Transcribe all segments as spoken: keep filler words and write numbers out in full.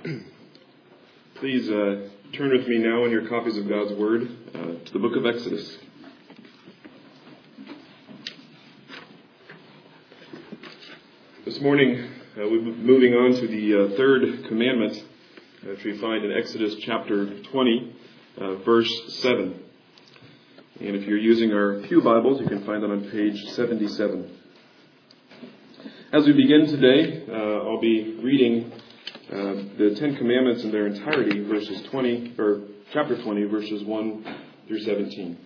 Please uh, turn with me now in your copies of God's Word uh, to the book of Exodus. This morning, uh, we're moving on to the uh, third commandment, which we find in Exodus chapter twenty, uh, verse seven. And if you're using our Pew Bibles, you can find that on page seventy-seven. As we begin today, uh, I'll be reading uh, the Ten Commandments in their entirety, verses twenty, or chapter twenty, verses one through seventeen.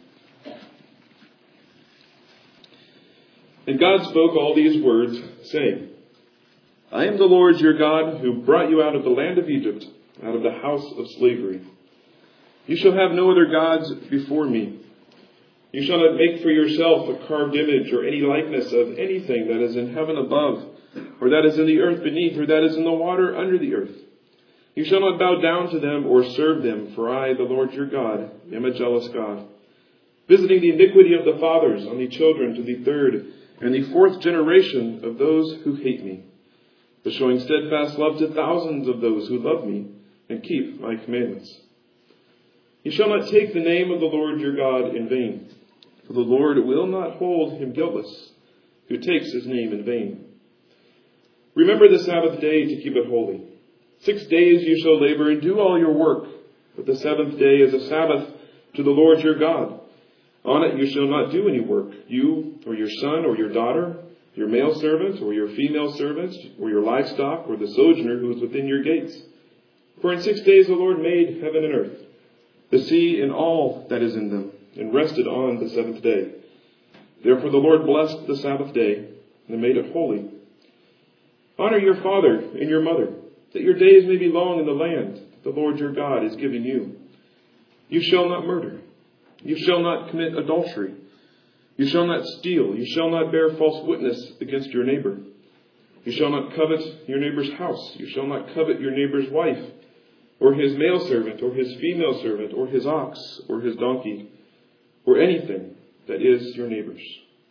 And God spoke all these words, saying, I am the Lord your God, who brought you out of the land of Egypt, out of the house of slavery. You shall have no other gods before me. You shall not make for yourself a carved image or any likeness of anything that is in heaven above, or that is in the earth beneath, or that is in the water under the earth. You shall not bow down to them or serve them, for I, the Lord your God, am a jealous God, visiting the iniquity of the fathers on the children to the third and the fourth generation of those who hate me, but showing steadfast love to thousands of those who love me and keep my commandments. You shall not take the name of the Lord your God in vain, for the Lord will not hold him guiltless who takes his name in vain. Remember the Sabbath day to keep it holy. Six days you shall labor and do all your work, but the seventh day is a Sabbath to the Lord your God. On it you shall not do any work, you or your son or your daughter, your male servant or your female servant, or your livestock or the sojourner who is within your gates. For in six days the Lord made heaven and earth, the sea and all that is in them, and rested on the seventh day. Therefore the Lord blessed the Sabbath day and made it holy. Honor your father and your mother, that your days may be long in the land that the Lord your God is giving you. You shall not murder. You shall not commit adultery. You shall not steal. You shall not bear false witness against your neighbor. You shall not covet your neighbor's house. You shall not covet your neighbor's wife, or his male servant, or his female servant, or his ox, or his donkey, or anything that is your neighbor's.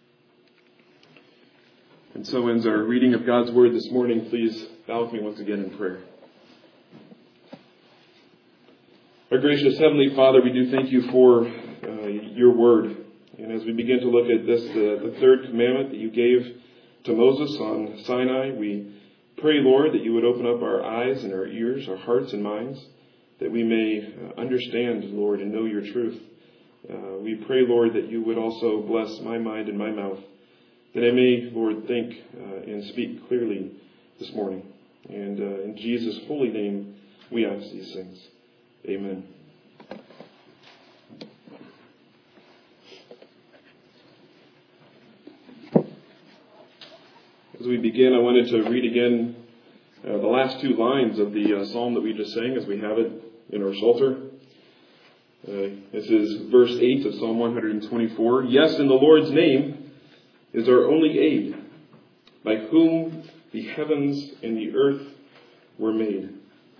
And so ends our reading of God's Word this morning. Please bow with me once again in prayer. Our gracious Heavenly Father, we do thank you for uh, your Word. And as we begin to look at this, uh, the third commandment that you gave to Moses on Sinai, we pray, Lord, that you would open up our eyes and our ears, our hearts and minds, that we may uh, understand, Lord, and know your truth. Uh, we pray, Lord, that you would also bless my mind and my mouth, that I may, Lord, think uh, and speak clearly this morning. And uh, in Jesus' holy name, we ask these things. Amen. As we begin, I wanted to read again uh, the last two lines of the uh, psalm that we just sang, as we have it in our Psalter. Uh, this is verse eight of Psalm one twenty-four. Yes, in the Lord's name is our only aid, by whom the heavens and the earth were made.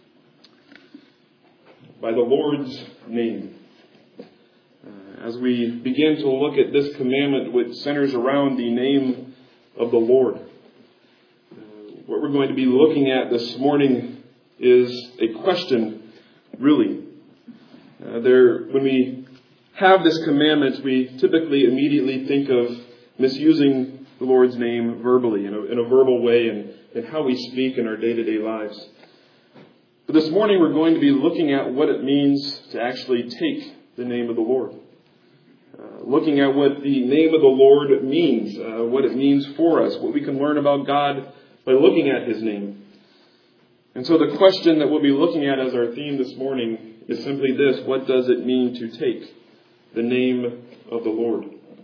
By the Lord's name. Uh, as we begin to look at this commandment, which centers around the name of the Lord, uh, what we're going to be looking at this morning is a question, really. Uh, there, when we have this commandment, we typically immediately think of misusing the Lord's name verbally, in a, in a verbal way, and, and how we speak in our day-to-day lives. But this morning we're going to be looking at what it means to actually take the name of the Lord. Uh, looking at what the name of the Lord means, uh, what it means for us, what we can learn about God by looking at his name. And so the question that we'll be looking at as our theme this morning is simply this: what does it mean to take the name of the Lord?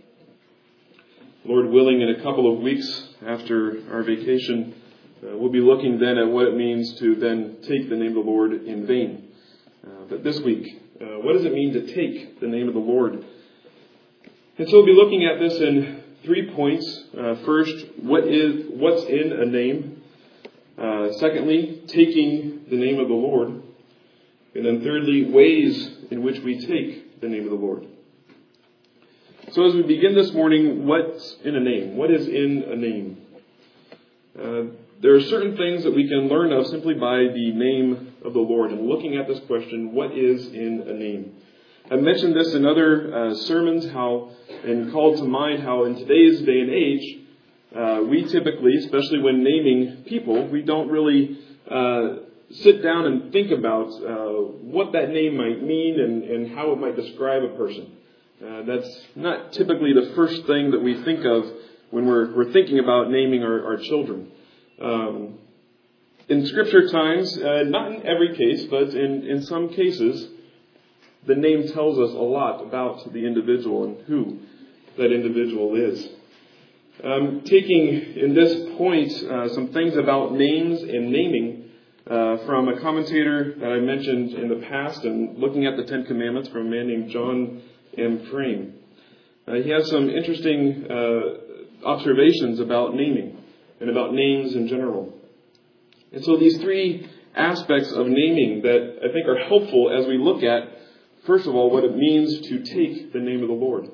Lord willing, in a couple of weeks after our vacation, uh, we'll be looking then at what it means to then take the name of the Lord in vain. Uh, but this week, uh, what does it mean to take the name of the Lord? And so we'll be looking at this in three points. Uh, first, what is what's in a name? Uh, secondly, taking the name of the Lord. And then thirdly, ways in which we take the name of the Lord. So as we begin this morning, what's in a name? What is in a name? Uh, there are certain things that we can learn of simply by the name of the Lord. And looking at this question, what is in a name? I've mentioned this in other uh, sermons, how, and called to mind how in today's day and age, uh, we typically, especially when naming people, we don't really uh, sit down and think about uh, what that name might mean and, and how it might describe a person. Uh, that's not typically the first thing that we think of when we're, we're thinking about naming our, our children. Um, in Scripture times, uh, not in every case, but in, in some cases, the name tells us a lot about the individual and who that individual is. Um, taking in this point uh, some things about names and naming uh, from a commentator that I mentioned in the past, and looking at the Ten Commandments from a man named John M. Frame. Uh, he has some interesting uh, observations about naming and about names in general. And so these three aspects of naming that I think are helpful as we look at, first of all, what it means to take the name of the Lord.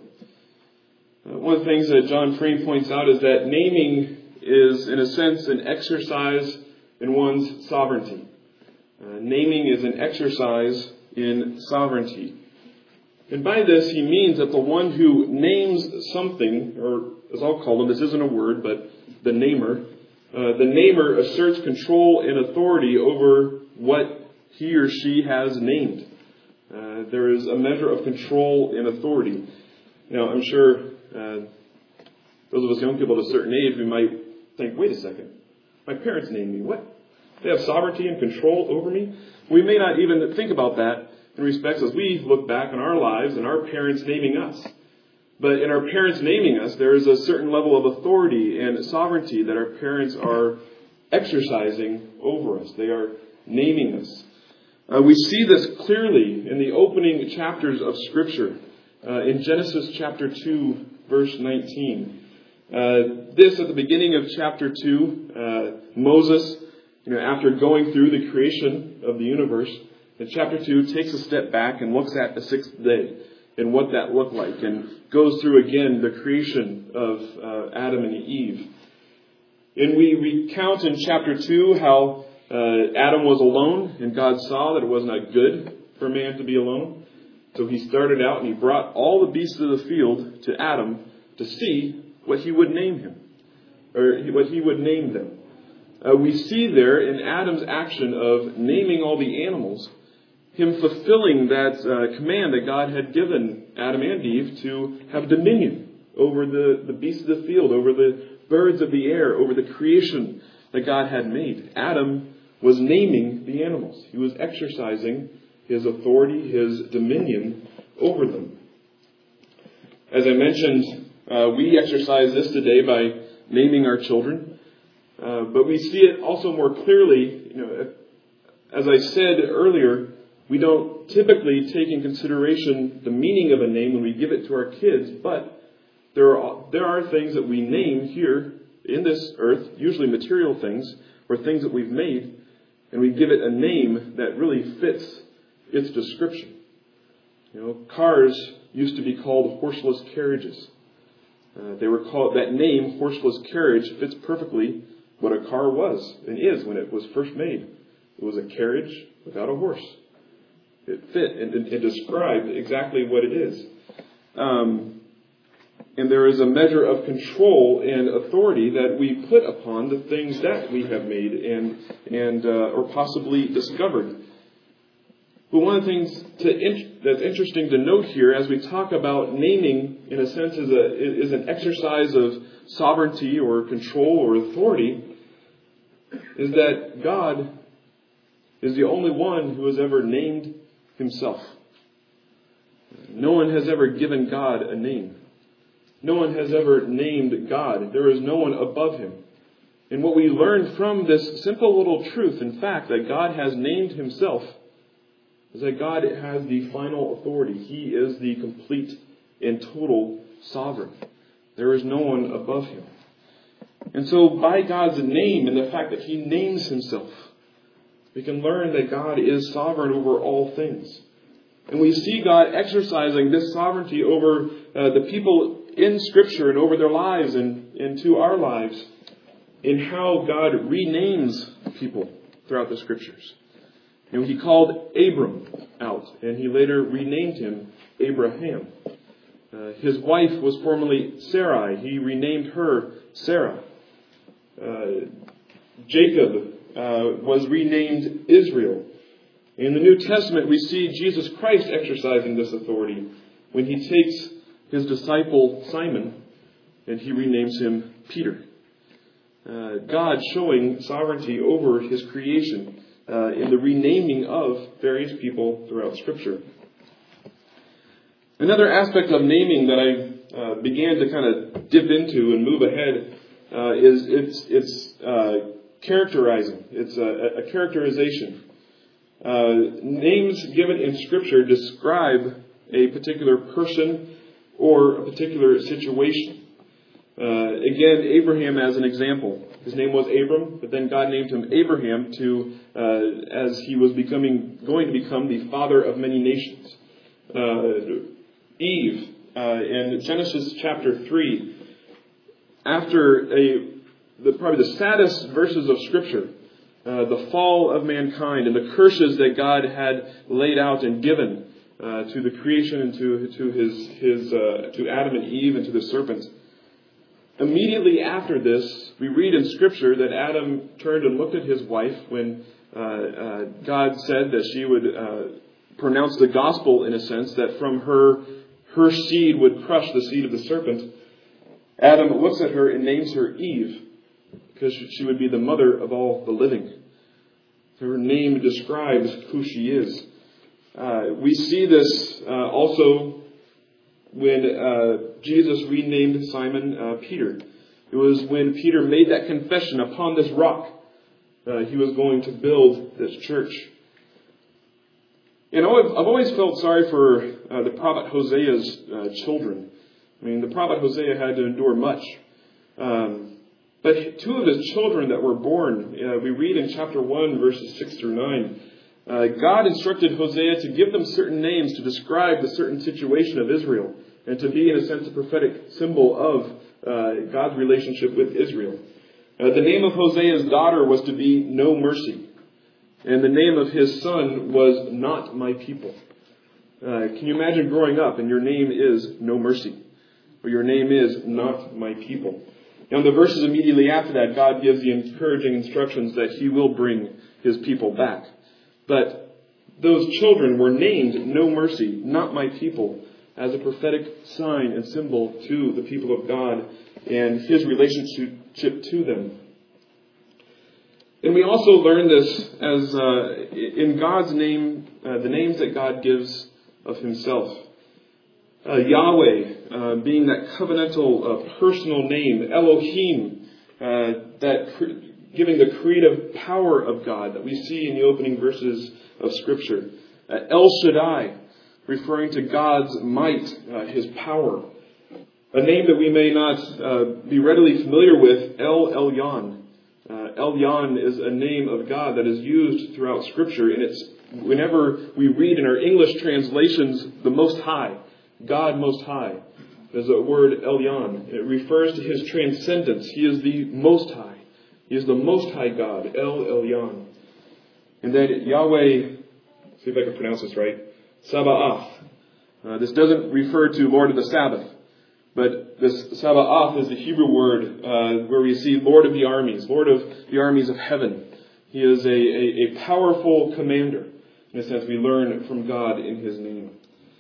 Uh, one of the things that John Frame points out is that naming is, in a sense, an exercise in one's sovereignty. Uh, naming is an exercise in sovereignty. And by this, he means that the one who names something, or as I'll call them, this isn't a word, but the namer, uh, the namer asserts control and authority over what he or she has named. Uh, there is a measure of control and authority. Now, I'm sure uh, those of us young people at a certain age, we might think, wait a second, my parents named me. What? They have sovereignty and control over me? We may not even think about that in respects as we look back on our lives and our parents naming us. But in our parents naming us, there is a certain level of authority and sovereignty that our parents are exercising over us. They are naming us. Uh, we see this clearly in the opening chapters of Scripture. Uh, in Genesis chapter two, verse nineteen. Uh, this, at the beginning of chapter two, uh, Moses, you know, after going through the creation of the universe, in chapter two, takes a step back and looks at the sixth day and what that looked like, and goes through again the creation of uh, Adam and Eve. And we recount in chapter two how uh, Adam was alone, and God saw that it was not good for man to be alone. So he started out and he brought all the beasts of the field to Adam to see what he would name him, or what he would name them. Uh, we see there in Adam's action of naming all the animals, him fulfilling that uh, command that God had given Adam and Eve to have dominion over the, the beasts of the field, over the birds of the air, over the creation that God had made. Adam was naming the animals. He was exercising his authority, his dominion over them. As I mentioned, uh, we exercise this today by naming our children. Uh, but we see it also more clearly, you know, as I said earlier, we don't typically take in consideration the meaning of a name when we give it to our kids, but there are there are things that we name here in this earth, usually material things, or things that we've made, and we give it a name that really fits its description. You know, cars used to be called horseless carriages. Uh, they were called, that name, horseless carriage, fits perfectly what a car was and is when it was first made. It was a carriage without a horse. It fit and it described exactly what it is. Um, and there is a measure of control and authority that we put upon the things that we have made and and uh, or possibly discovered. But one of the things to in, that's interesting to note here, as we talk about naming, in a sense, is a is an exercise of sovereignty or control or authority, is that God is the only one who has ever named himself. No one has ever given God a name. No one has ever named God. There is no one above him. And what we learn from this simple little truth, in fact, that God has named himself, is that God has the final authority. He is the complete and total sovereign. There is no one above him. And so by God's name and the fact that he names himself, we can learn that God is sovereign over all things. And we see God exercising this sovereignty over uh, the people in Scripture and over their lives and into our lives. in how God renames people throughout the Scriptures. You know, he called Abram out, and he later renamed him Abraham. Uh, his wife was formerly Sarai. He renamed her Sarah. Uh, Jacob uh, was renamed Israel. In the New Testament, we see Jesus Christ exercising this authority when he takes his disciple Simon and he renames him Peter. Uh, God showing sovereignty over his creation uh, in the renaming of various people throughout Scripture. Another aspect of naming that I uh, began to kind of dip into and move ahead uh, is it's it's uh, characterizing. It's a, a characterization. Uh, names given in Scripture describe a particular person or a particular situation. Uh, again, Abraham as an example. His name was Abram, but then God named him Abraham to uh, as he was becoming going to become the father of many nations. Uh, Eve uh, in Genesis chapter three, after a the, probably the saddest verses of Scripture, uh, the fall of mankind and the curses that God had laid out and given uh, to the creation and to to his his uh, to Adam and Eve and to the serpent. Immediately after this, we read in Scripture that Adam turned and looked at his wife when uh, uh, God said that she would uh, pronounce the gospel, in a sense, that from her her seed would crush the seed of the serpent. Adam looks at her and names her Eve, because she would be the mother of all the living. Her name describes who she is. Uh, we see this uh, also when uh, Jesus renamed Simon uh, Peter. It was when Peter made that confession, upon this rock, uh, he was going to build this church. You know, I've, I've always felt sorry for uh, the prophet Hosea's uh, children. I mean, the prophet Hosea had to endure much. Um, but two of his children that were born, uh, we read in chapter one, verses six through nine, uh, God instructed Hosea to give them certain names to describe the certain situation of Israel and to be, in a sense, a prophetic symbol of uh, God's relationship with Israel. Uh, the name of Hosea's daughter was to be No Mercy. And the name of his son was Not My People. Uh, can you imagine growing up and your name is No Mercy? Or your name is Not My People? Now in the verses immediately after that, God gives the encouraging instructions that he will bring his people back. But those children were named No Mercy, Not My People, as a prophetic sign and symbol to the people of God and his relationship to them. And we also learn this as uh, in God's name, uh, the names that God gives of himself. Uh, Yahweh uh, being that covenantal uh, personal name, Elohim, uh, that cre- giving the creative power of God that we see in the opening verses of Scripture. Uh, El Shaddai, referring to God's might, uh, his power. A name that we may not uh, be readily familiar with, El Elyon. Uh, Elyon is a name of God that is used throughout Scripture, and it's whenever we read in our English translations, the Most High, God Most High. There's a word Elyon. It refers to his transcendence. He is the Most High. He is the Most High God, El Elyon. And then Yahweh, see if I can pronounce this right, Sabaoth. Uh, this doesn't refer to Lord of the Sabbath, but this Sabaoth is the Hebrew word uh, where we see Lord of the armies, Lord of the armies of heaven. He is a, a, a powerful commander, in a sense we learn from God in his name.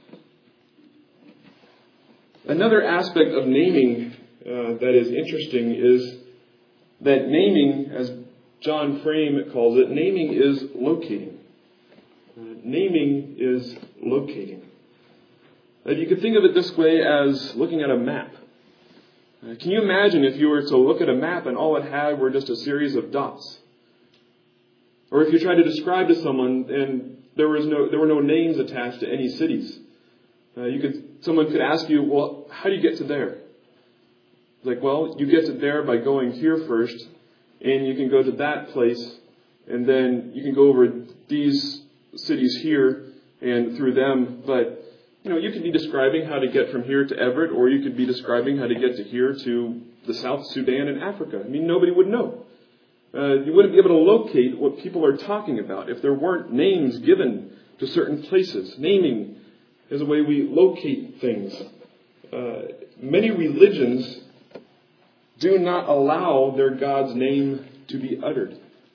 Another aspect of naming uh, that is interesting is that naming, as John Frame calls it, naming is locating. Uh, naming is locating. Uh, you could think of it this way as looking at a map. Uh, can you imagine if you were to look at a map and all it had were just a series of dots? Or if you tried to describe to someone and there was no there were no names attached to any cities. Uh, you could someone could ask you, well, how do you get to there? Like, well, you get to there by going here first, and you can go to that place, and then you can go over these cities here and through them. But, you know, you could be describing how to get from here to Everett, or you could be describing how to get to here to the South Sudan and Africa. I mean, nobody would know. Uh, you wouldn't be able to locate what people are talking about if there weren't names given to certain places. Naming is a way we locate things. Uh, many religions do not allow their God's name to be uttered.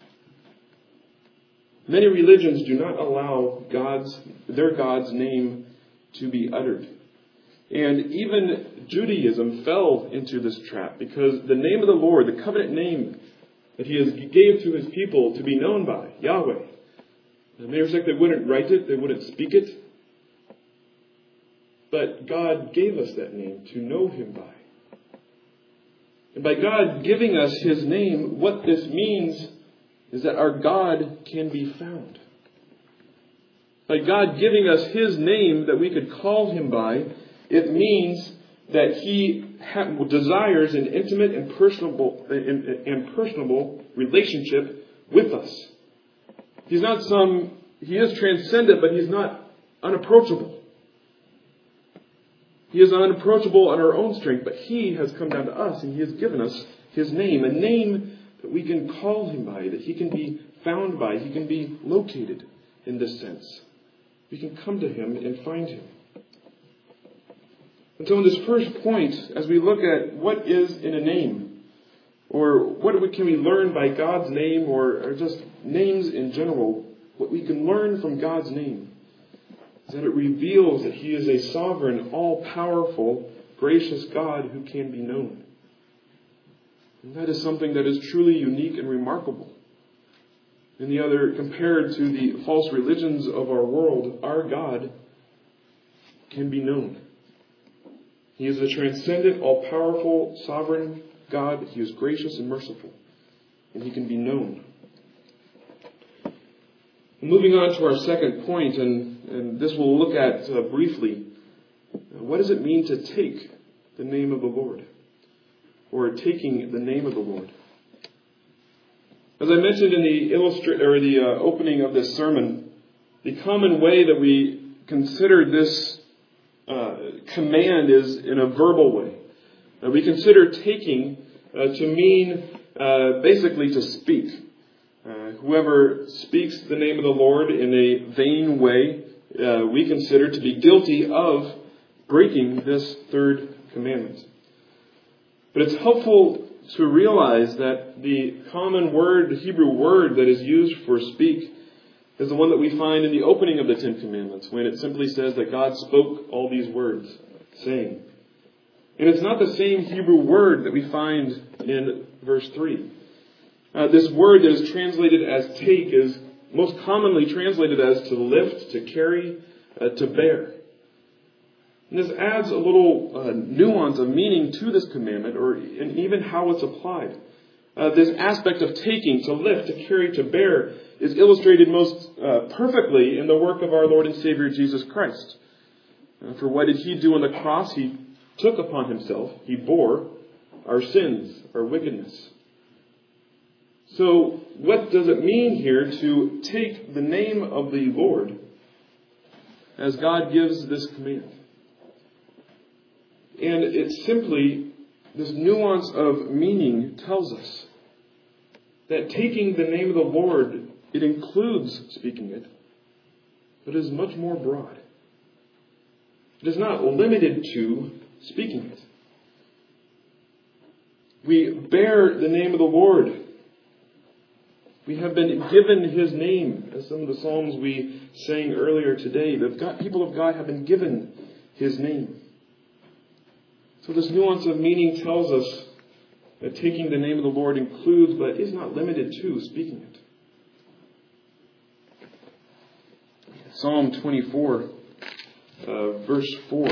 Many religions do not allow God's their God's name to be uttered. And even Judaism fell into this trap because the name of the Lord, the covenant name that He has gave to His people to be known by, Yahweh. And they were saying they wouldn't write it, they wouldn't speak it. But God gave us that name to know Him by. And by God giving us His name, what this means is that our God can be found. By God giving us His name that we could call Him by, it means that He ha- desires an intimate and personable and, and personable relationship with us. He's not some, He is transcendent, but He's not unapproachable. He is unapproachable on our own strength, but He has come down to us and He has given us His name, a name that we can call Him by, that He can be found by, He can be located in this sense. We can come to Him and find Him. And so in this first point, as we look at what is in a name, or what can we learn by God's name, or, or just names in general, what we can learn from God's name is that it reveals that He is a sovereign, all-powerful, gracious God who can be known. And that is something that is truly unique and remarkable. In the other, compared to the false religions of our world, our God can be known. He is a transcendent, all-powerful, sovereign God. He is gracious and merciful. And He can be known. Moving on to our second point, and, and this we'll look at uh, briefly. What does it mean to take the name of the Lord? Or taking the name of the Lord? As I mentioned in the illustra- or the uh, opening of this sermon, the common way that we consider this uh, command is in a verbal way. Uh, we consider taking uh, to mean uh, basically to speak. Uh, whoever speaks the name of the Lord in a vain way, uh, we consider to be guilty of breaking this third commandment. But it's helpful to realize that the common word, the Hebrew word that is used for speak, is the one that we find in the opening of the Ten Commandments, when it simply says that God spoke all these words, saying. And it's not the same Hebrew word that we find in verse three. Uh, this word that is translated as take is most commonly translated as to lift, to carry, uh, to bear. And this adds a little uh, nuance of meaning to this commandment, or and even how it's applied. Uh, this aspect of taking, to lift, to carry, to bear, is illustrated most uh, perfectly in the work of our Lord and Savior Jesus Christ. Uh, for what did He do on the cross? He took upon Himself, He bore our sins, our wickedness. So, what does it mean here to take the name of the Lord as God gives this command? And it's simply, this nuance of meaning tells us that taking the name of the Lord, it includes speaking it, but is much more broad. It is not limited to speaking it. We bear the name of the Lord. We have been given His name, as some of the Psalms we sang earlier today. The God, people of God have been given His name. So this nuance of meaning tells us that taking the name of the Lord includes, but is not limited to, speaking it. Psalm twenty-four, uh, verse four,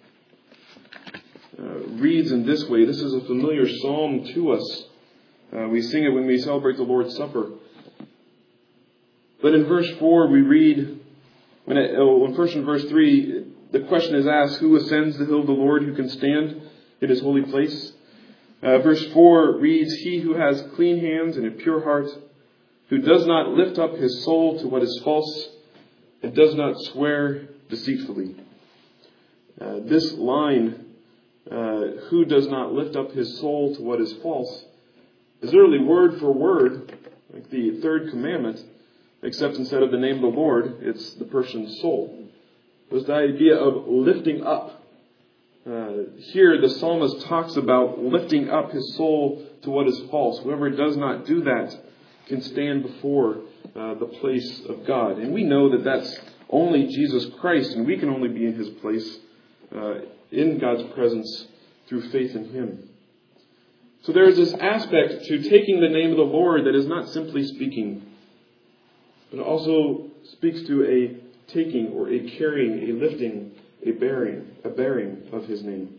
uh, reads in this way. This is a familiar psalm to us. Uh, we sing it when we celebrate the Lord's Supper. But in verse four we read, when, it, when first in verse three, the question is asked, who ascends the hill of the Lord, who can stand in His holy place? Uh, verse four reads, he who has clean hands and a pure heart, who does not lift up his soul to what is false, and does not swear deceitfully. Uh, this line uh, who does not lift up his soul to what is false, is literally word for word, like the third commandment, except instead of the name of the Lord, it's the person's soul. There's the idea of lifting up. Uh, here, the psalmist talks about lifting up his soul to what is false. Whoever does not do that can stand before uh, the place of God. And we know that that's only Jesus Christ, and we can only be in his place uh, in God's presence through faith in him. So there is this aspect to taking the name of the Lord that is not simply speaking, but also speaks to a taking or a carrying, a lifting, a bearing, a bearing of his name.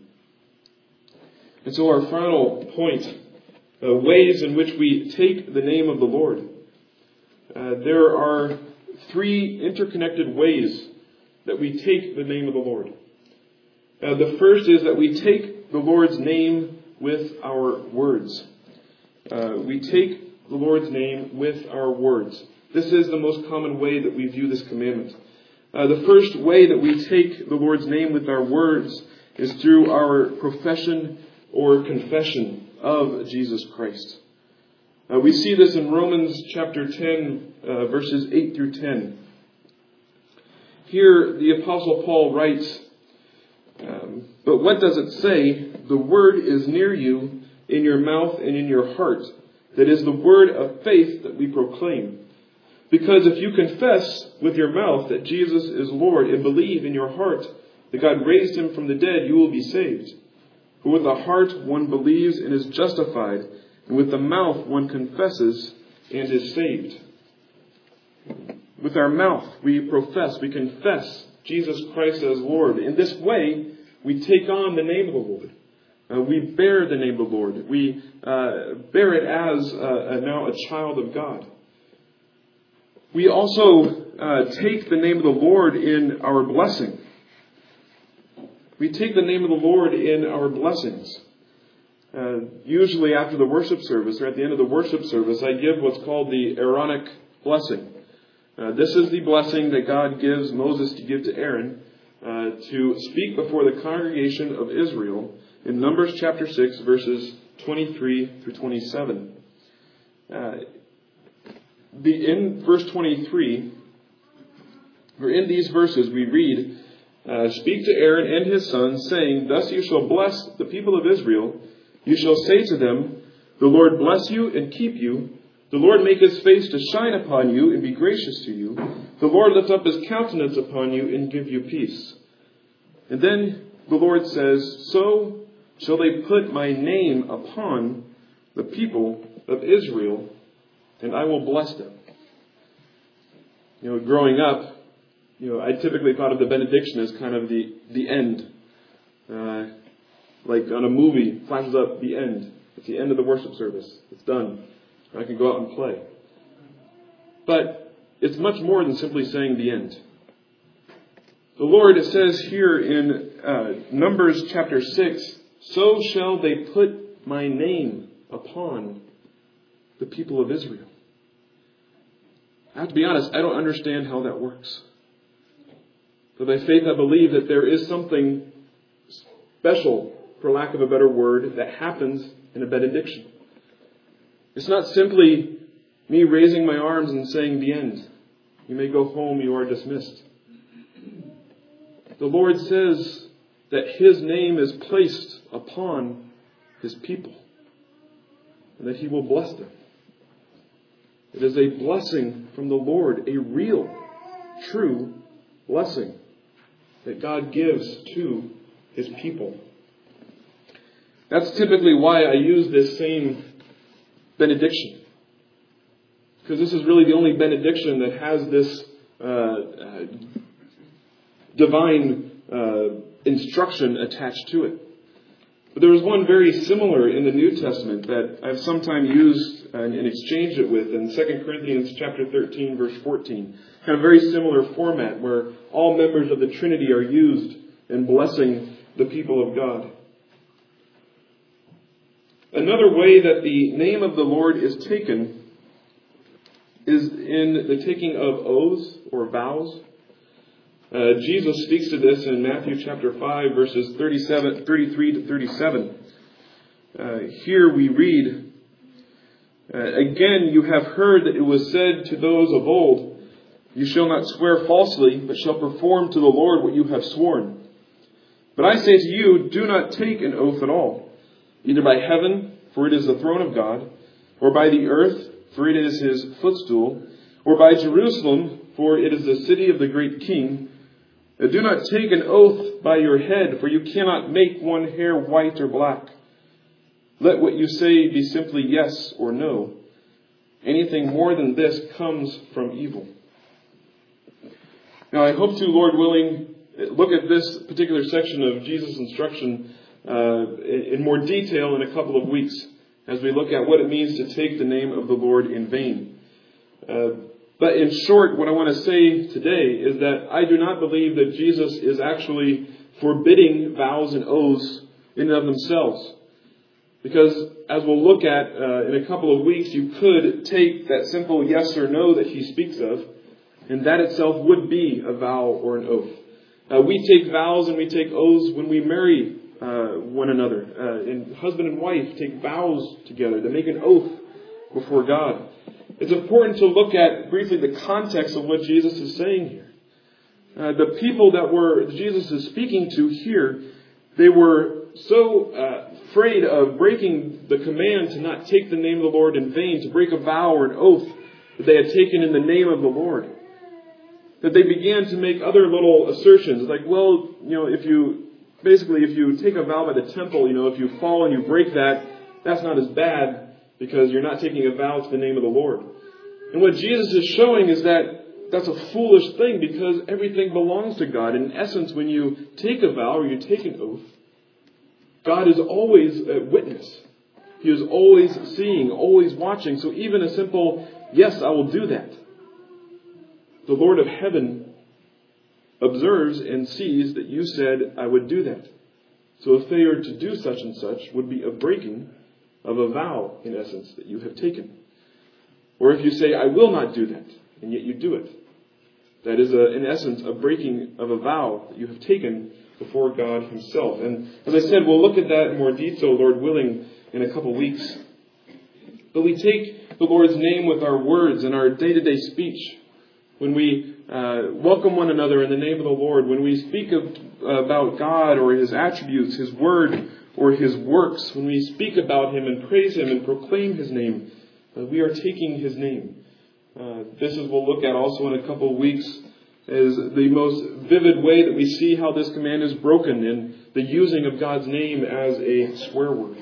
And so our final point, uh, ways in which we take the name of the Lord. Uh, there are three interconnected ways that we take the name of the Lord. Uh, the first is that we take the Lord's name with our words. Uh, we take the Lord's name with our words. This is the most common way that we view this commandment. Uh, the first way that we take the Lord's name with our words is through our profession or confession of Jesus Christ. Uh, we see this in Romans chapter ten, uh, verses eight through ten. Here, the Apostle Paul writes, um, "But what does it say? The word is near you, in your mouth and in your heart. That is the word of faith that we proclaim. Because if you confess with your mouth that Jesus is Lord and believe in your heart that God raised him from the dead, you will be saved. For with the heart one believes and is justified, and with the mouth one confesses and is saved." With our mouth we profess, we confess Jesus Christ as Lord. In this way, we take on the name of the Lord. Uh, we bear the name of the Lord. We uh, bear it as uh, now a child of God. We also uh, take the name of the Lord in our blessing. We take the name of the Lord in our blessings. Uh, usually after the worship service, or at the end of the worship service, I give what's called the Aaronic blessing. Uh, this is the blessing that God gives Moses to give to Aaron uh, to speak before the congregation of Israel in Numbers chapter six, verses twenty-three through twenty-seven. Uh, the, in verse twenty-three, or in these verses, we read, uh, "Speak to Aaron and his sons, saying, Thus you shall bless the people of Israel. You shall say to them, The Lord bless you and keep you. The Lord make his face to shine upon you and be gracious to you. The Lord lift up his countenance upon you and give you peace." And then the Lord says, "So shall they put my name upon the people of Israel, and I will bless them." You know, growing up, you know, I typically thought of the benediction as kind of the, the end. Uh, like on a movie, flashes up the end. It's the end of the worship service. It's done. I can go out and play. But it's much more than simply saying the end. The Lord says here in uh, Numbers chapter six, "So shall they put my name upon the people of Israel." I have to be honest, I don't understand how that works. But by faith I believe that there is something special, for lack of a better word, that happens in a benediction. It's not simply me raising my arms and saying the end. You may go home, you are dismissed. The Lord says that his name is placed upon his people and that he will bless them. It is a blessing from the Lord, a real, true blessing that God gives to his people. That's typically why I use this same benediction. Because this is really the only benediction that has this uh, uh, divine uh, instruction attached to it. But there is one very similar in the New Testament that I've sometimes used and, and exchanged it with in Second Corinthians chapter thirteen, verse fourteen. Kind of very similar format where all members of the Trinity are used in blessing the people of God. Another way that the name of the Lord is taken is in the taking of oaths or vows. Uh, Jesus speaks to this in Matthew chapter five, verses thirty-seven, thirty-three to thirty-seven. Uh, here we read, uh, Again, you have heard that it was said to those of old, you shall not swear falsely, but shall perform to the Lord what you have sworn. But I say to you, do not take an oath at all, either by heaven, for it is the throne of God, or by the earth, for it is his footstool, or by Jerusalem, for it is the city of the great king. Do not take an oath by your head, for you cannot make one hair white or black. Let what you say be simply yes or no. Anything more than this comes from evil. Now, I hope to, Lord willing, look at this particular section of Jesus' instruction uh, in more detail in a couple of weeks, as we look at what it means to take the name of the Lord in vain. Uh, But in short, what I want to say today is that I do not believe that Jesus is actually forbidding vows and oaths in and of themselves. Because as we'll look at uh, in a couple of weeks, you could take that simple yes or no that he speaks of, and that itself would be a vow or an oath. Uh, we take vows and we take oaths when we marry uh, one another. Uh, and husband and wife take vows together. They make an oath before God. It's important to look at briefly the context of what Jesus is saying here. Uh, the people that were Jesus is speaking to here, they were so uh, afraid of breaking the command to not take the name of the Lord in vain, to break a vow or an oath that they had taken in the name of the Lord, that they began to make other little assertions like, well, you know, if you basically if you take a vow by the temple, you know, if you fall and you break that, that's not as bad, because you're not taking a vow to the name of the Lord. And what Jesus is showing is that that's a foolish thing, because everything belongs to God. In essence, when you take a vow or you take an oath, God is always a witness. He is always seeing, always watching. So even a simple, yes, I will do that, the Lord of heaven observes and sees that you said, I would do that. So a failure to do such and such would be a breaking of a vow, in essence, that you have taken. Or if you say, I will not do that, and yet you do it, that is, a, in essence, a breaking of a vow that you have taken before God himself. And as I said, we'll look at that in more detail, Lord willing, in a couple of weeks. But we take the Lord's name with our words and our day-to-day speech. When we uh, welcome one another in the name of the Lord, when we speak of, uh, about God or his attributes, his word, or his works, when we speak about him and praise him and proclaim his name, uh, we are taking his name. Uh, this is we'll look at also in a couple of weeks as the most vivid way that we see how this command is broken in the using of God's name as a swear word.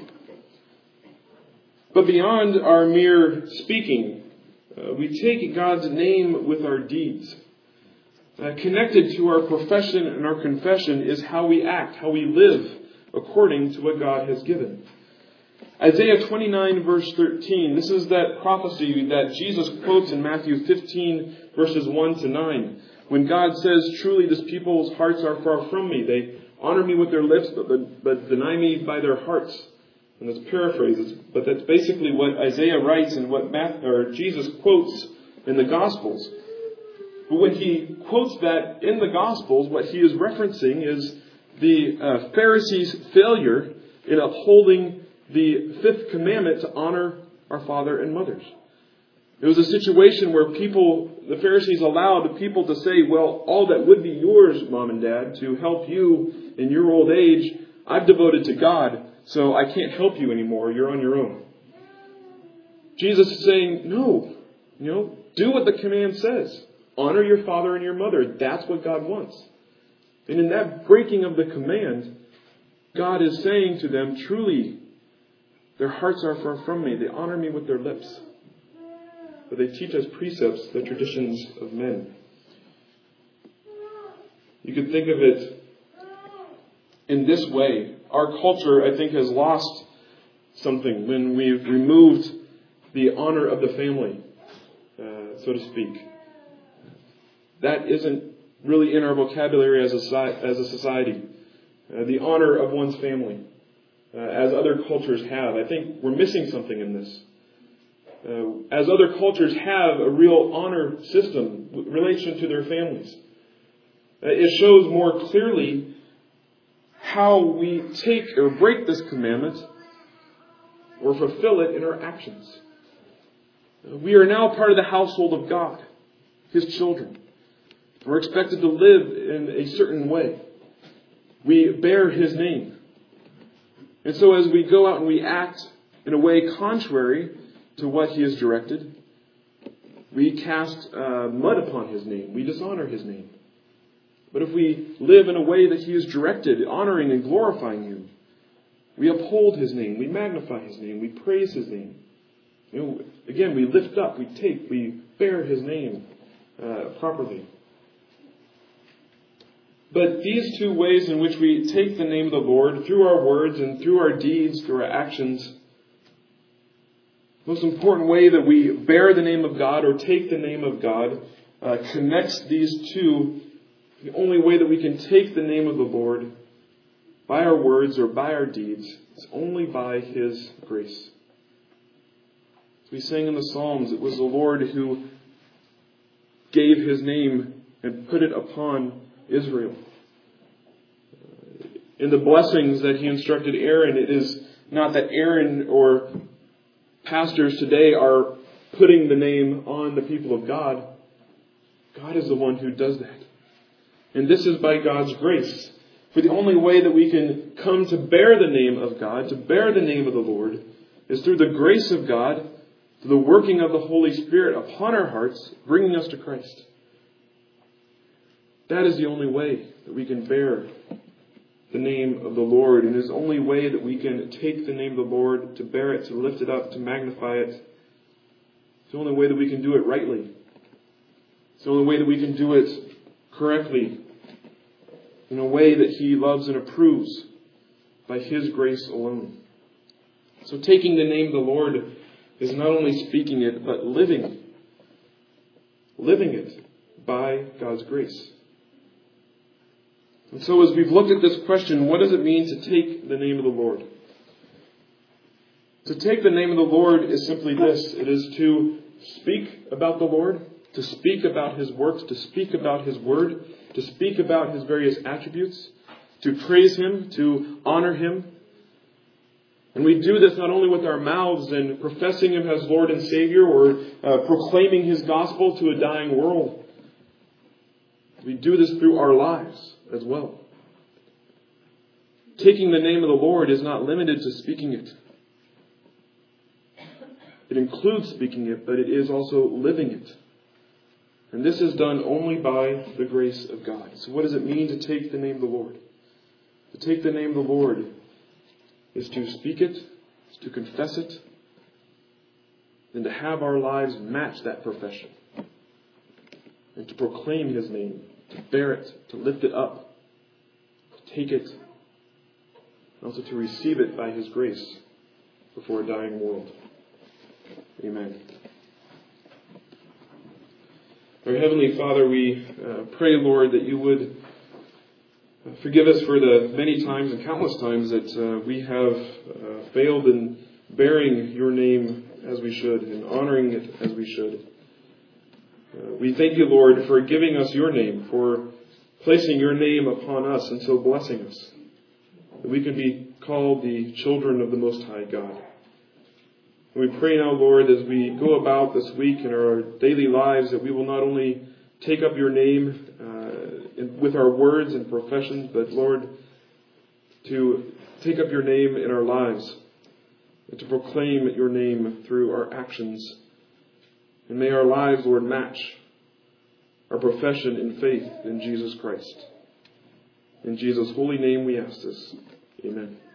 But beyond our mere speaking, uh, we take God's name with our deeds. Uh, connected to our profession and our confession is how we act, how we live, according to what God has given. Isaiah twenty-nine verse thirteen, this is that prophecy that Jesus quotes in Matthew fifteen verses one to nine. When God says, truly this people's hearts are far from me. They honor me with their lips, but, but, but deny me by their hearts. And that's paraphrases, but that's basically what Isaiah writes and what Matthew, or Jesus quotes in the Gospels. But when he quotes that in the Gospels, what he is referencing is the uh, Pharisees' failure in upholding the fifth commandment to honor our father and mothers. It was a situation where people, the Pharisees allowed the people to say, well, all that would be yours, Mom and Dad, to help you in your old age, I've devoted to God, so I can't help you anymore. You're on your own. Jesus is saying, no, you know, do what the command says. Honor your father and your mother. That's what God wants. And in that breaking of the command, God is saying to them, truly, their hearts are far from me. They honor me with their lips, but they teach as precepts the traditions of men. You could think of it in this way. Our culture, I think, has lost something when we've removed the honor of the family, uh, so to speak. That isn't really in our vocabulary as a, as a society. Uh, the honor of one's family, uh, as other cultures have. I think we're missing something in this. Uh, as other cultures have a real honor system in relation to their families. It shows more clearly how we take or break this commandment or fulfill it in our actions. We are now part of the household of God, His children. We're expected to live in a certain way. We bear His name. And so as we go out and we act in a way contrary to what He has directed, we cast uh, mud upon His name. We dishonor His name. But if we live in a way that He has directed, honoring and glorifying Him, we uphold His name, we magnify His name, we praise His name. You know, again, we lift up, we take, we bear His name uh, properly. But these two ways in which we take the name of the Lord, through our words and through our deeds, through our actions, the most important way that we bear the name of God or take the name of God uh, connects these two. The only way that we can take the name of the Lord by our words or by our deeds is only by His grace. As we sang in the Psalms, it was the Lord who gave His name and put it upon Israel. In the blessings that He instructed Aaron, it is not that Aaron or pastors today are putting the name on the people of God. God is the one who does that. And this is by God's grace. For the only way that we can come to bear the name of God, to bear the name of the Lord, is through the grace of God, through the working of the Holy Spirit upon our hearts, bringing us to Christ. That is the only way that we can bear the name of the Lord. And it is the only way that we can take the name of the Lord, to bear it, to lift it up, to magnify it. It's the only way that we can do it rightly. It's the only way that we can do it correctly, in a way that He loves and approves by His grace alone. So taking the name of the Lord is not only speaking it, but living. Living it by God's grace. And so as we've looked at this question, what does it mean to take the name of the Lord? To take the name of the Lord is simply this. It is to speak about the Lord, to speak about His works, to speak about His word, to speak about His various attributes, to praise Him, to honor Him. And we do this not only with our mouths and professing Him as Lord and Savior or uh, proclaiming His gospel to a dying world. We do this through our lives as well. Taking the name of the Lord is not limited to speaking it. It includes speaking it, but it is also living it. And this is done only by the grace of God. So what does it mean to take the name of the Lord? To take the name of the Lord is to speak it, is to confess it, and to have our lives match that profession. And to proclaim His name, to bear it, to lift it up, to take it, and also to receive it by His grace before a dying world. Amen. Our Heavenly Father, we uh, pray, Lord, that You would forgive us for the many times and countless times that uh, we have uh, failed in bearing Your name as we should and honoring it as we should. Uh, we thank You, Lord, for giving us Your name, for placing Your name upon us and so blessing us, that we can be called the children of the Most High God. And we pray now, Lord, as we go about this week in our daily lives, that we will not only take up Your name uh, in, with our words and professions, but, Lord, to take up Your name in our lives and to proclaim Your name through our actions. And may our lives, Lord, match our profession in faith in Jesus Christ. In Jesus' holy name we ask this. Amen.